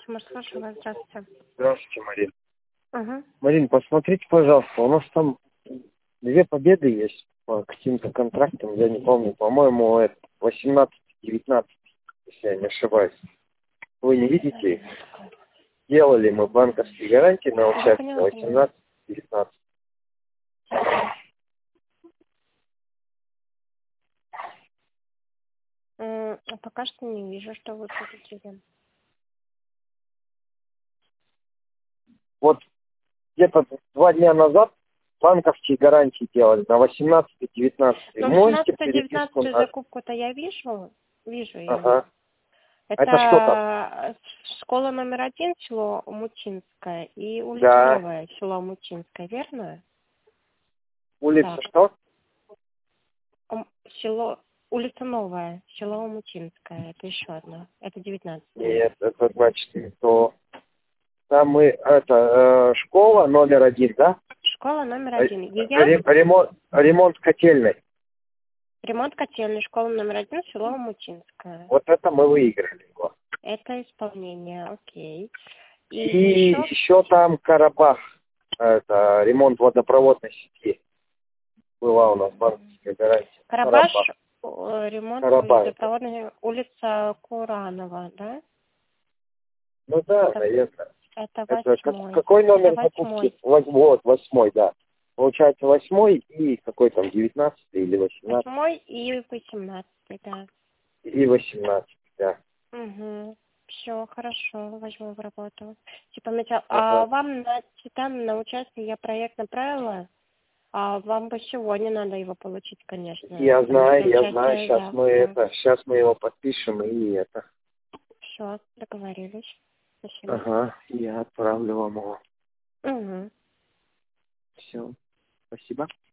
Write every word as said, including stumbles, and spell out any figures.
Тимур, слушаю вас. Здравствуйте. Здравствуйте, Марин. Угу. Марин, посмотрите, пожалуйста, у нас там две победы есть по каким-то контрактам, я не помню, по-моему, это восемнадцать девятнадцать, если я не ошибаюсь. Вы не видите их? Делали мы банковские гарантии на участие восемнадцать девятнадцать. М, Пока что не вижу, что вы хотите. Вот где-то два дня назад банковские гарантии делали на восемнадцать девятнадцать. Ну, Можете восемнадцать переписку девятнадцать на... закупку-то я вижу. Вижу ее. Ага. Это Это что там? школа номер один, село Мутинское, и улица Да. Новая, село Мутинское, верно? Улица Так. что? М, Село, улица Новая, село Мутинское, это еще одно. Это девятнадцать. Нет, это значит не то. Там мы, это, э, школа номер один, да? Школа номер Ре- один. Ее Ремонт, ремонт котельной. ремонт котельной, школа номер один, село Мутинское. Вот это мы выиграли его. Это исполнение, окей. И, И еще еще там Карабах. Это ремонт водопроводной сети. Была у нас банковская гарантия. Карабаш, Карабах. э, ремонт Карабах. водопроводной, улица Куранова, да? Ну да, Это, наверное. это Это как- восьмой. какой номер Это восьмой. закупки? Во- Вот, восьмой, да. Получается восьмой и какой там, девятнадцатый или восемнадцатый? Восьмой и восемнадцатый, да. И восемнадцатый, да. Угу. Все, хорошо, возьму в работу. Типа, Митя, а Ага. вам на Титан, на участие я проект направила, а вам бы сегодня надо его получить, конечно. Я знаю, я знаю, Участие сейчас мы завтра. это, сейчас мы его подпишем и это. Все, договорились. Спасибо. Ага, я отправлю вам его. Угу. Все, спасибо.